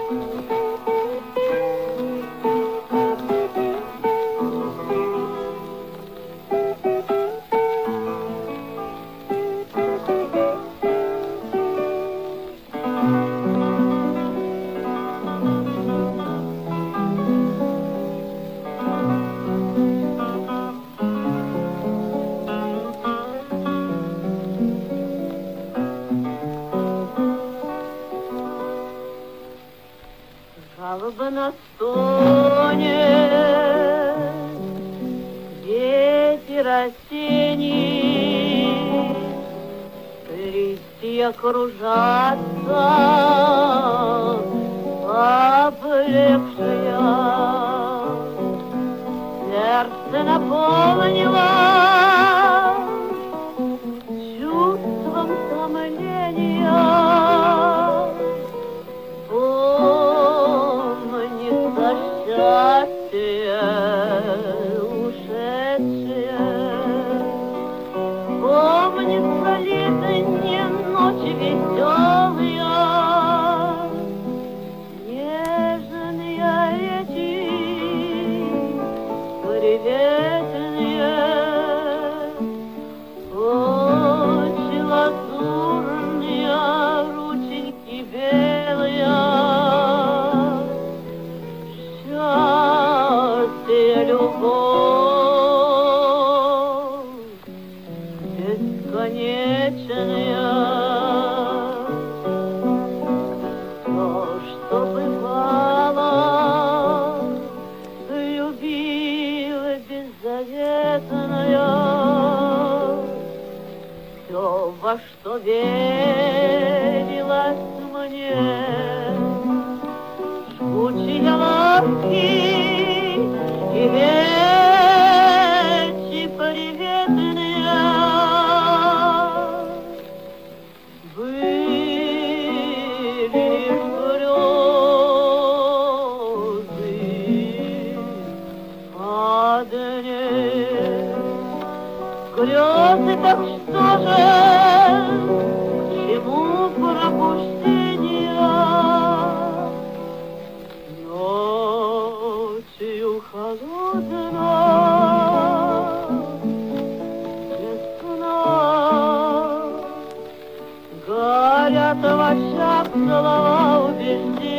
Жалоба на стоне, дети растений, листья кружатся, поблекшая, сердце наполнилось чувством томления. Счастье ушедшее, помнится летняя ночь веселая, нежные речи, приветные, очи лазурные, рученьки белые. Любовь бесконечная, то, что бывало, любила беззаветная, все, во что верилась мне, жгучие ласки и речи приветные были лишь грезы одни. Грезы, так что же, к чему пробуждение? Ночью холодно, без сна, горят в очах слова убеждения.